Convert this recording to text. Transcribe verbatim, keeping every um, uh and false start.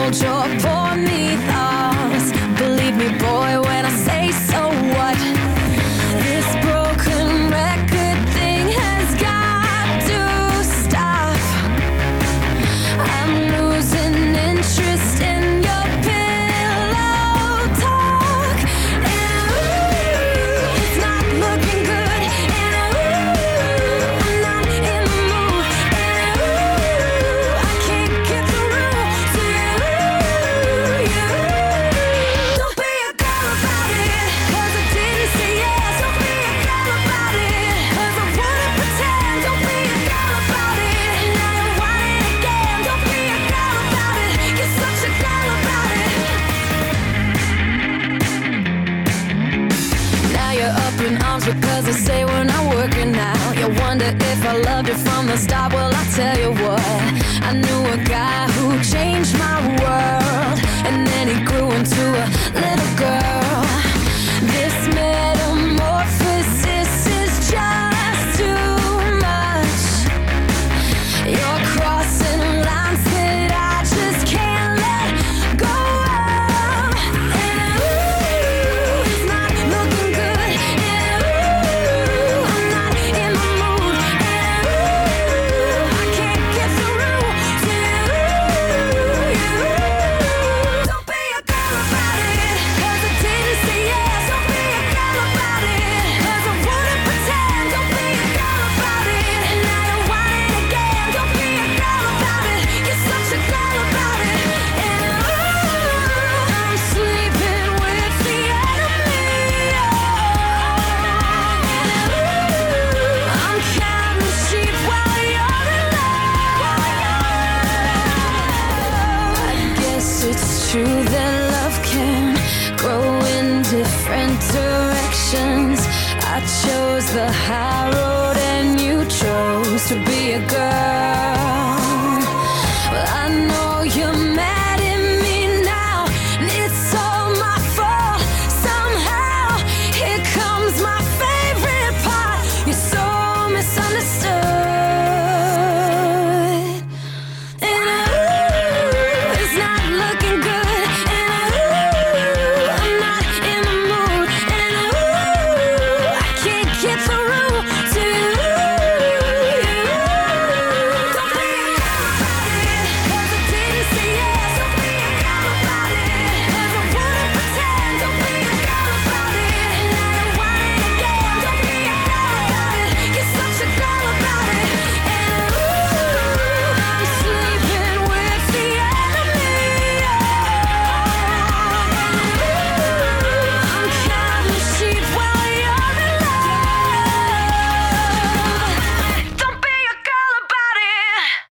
hold your poor me thoughts. Believe me, boy, when I say so what. This broken record thing has got to stop. I'm losing interest in your pillow talk. And ooh, it's not looking good. And ooh, I'm not in the mood. And ooh, I can't get through to you, you. Don't be a girl about it, 'cause I didn't say yes. Don't be a girl about it, 'cause I wouldn't pretend. Don't be a girl about it, now you want it again. Don't be a girl about it, you're such a girl about it. Now you're up in arms because I say we're not working now. You wonder if I loved you from the start. Well, I tell you what, I knew a guy who changed my world, and then he grew into a little girl. This metamorphosis is just too much. You're crossing lines that I just can't let go of. And ooh, it's not looking good. And ooh, I'm not in the mood. And ooh, I can't get through to you, you. Don't be a girl about it, 'cause I didn't say yes. Don't be a girl about it, 'cause I wouldn't pretend. Don't be a girl about it, and now you want it again. Don't be a girl about it, you're such a girl about it. And ooh, I'm sleeping with the enemy. And ooh, I'm counting sheep while you're in love. I guess it's true that love can grow in different directions. I chose the high road and you chose to be a girl.